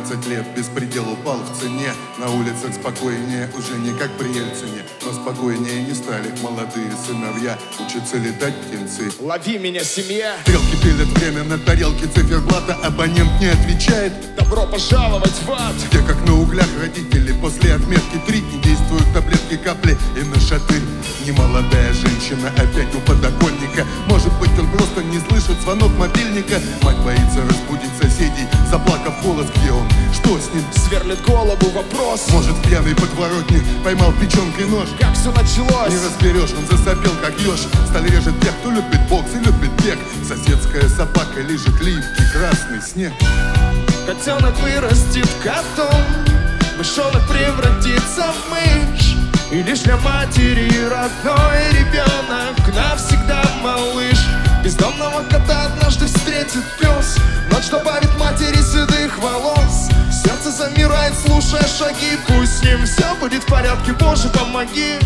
15 лет беспредел упал в цене. На улицах спокойнее, уже не как при Ельцине. Но спокойнее не стали молодые сыновья. Учатся летать птенцы. Лови меня, семья! Стрелки пилят время на тарелке циферблата. Абонент не отвечает. Добро пожаловать в ад! Где как на углях родители после отметки 3 не действуют таблетки, капли и нашатырь. Немолодая женщина опять у подоконника. Может быть, он просто не слышит звонок мобильника. Мать боится разбудить соседей, заплакав голос, где он, что с ним? Сверлит голову вопрос. Может, в пьяной подворотне поймал печенкой нож. Как все началось? Не разберешь, он засопел, как еж. Сталь режет тех, кто любит бокс и любит бег. Соседская собака лежит липкий красный снег. Котенок вырастет котом, мышонок превратится в мышь. И лишь для матери родной ребенок навсегда малыш. Бездомного кота однажды встретит пес. Ночь добавит матери седых волос. Сердце замирает, слушая шаги. Пусть с ним все будет в порядке, Боже, помоги.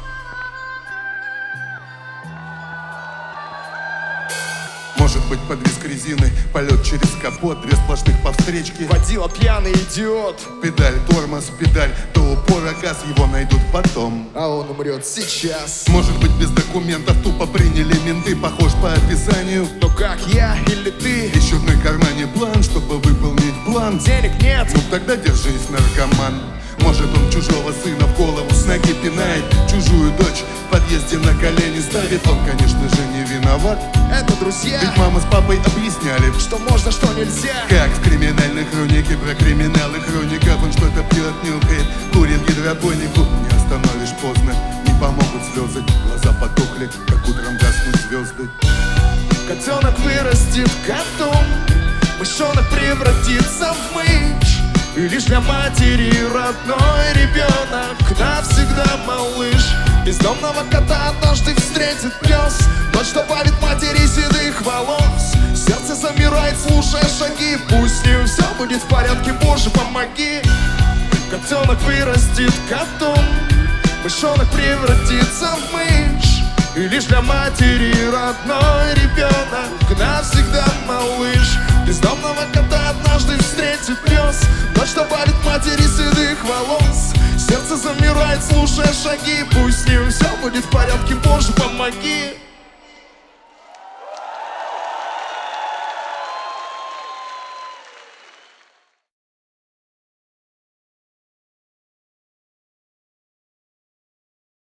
Может быть, под визг резины, полет через капот, 2 сплошных по встречке. Водила пьяный идиот. Педаль, тормоз, педаль, до упора газ, его найдут потом. А он умрет сейчас. Может быть, без документов тупо приняли менты, похож по описанию. Но как я или ты? Ищут на кармане план, чтобы выполнить план. Денег нет. Ну тогда держись, наркоман. Может, он чужого сына в голову с ноги пинает, чужую дочь в подъезде на колени ставит. Он, конечно же, не виноват. Это друзья. Ведь мама с папой объясняли, что можно, что нельзя. как в криминальной хронике про криминалы хроников. Он что-то пьет, нюхает, курит гидропонику. Не остановишь поздно, не помогут слезы. Глаза потухли, как утром гаснут звезды. Котенок вырастет котом, мышонок превратится в мышь. И лишь для матери родной ребенок навсегда малыш. Бездомного кота однажды встретит пес. Ночь добавит матери седых волос. Сердце замирает, слушая шаги. Пусть с ним все будет в порядке, Боже, помоги. Котенок вырастет котом, мышонок превратится в мышь. И лишь для матери родной ребенок навсегда малыш. Бездомного кота однажды встретит пес. Ночь добавит матери седых волос. Сердце замирает, слушая шаги. Пусть с ним все будет в порядке, Боже, помоги.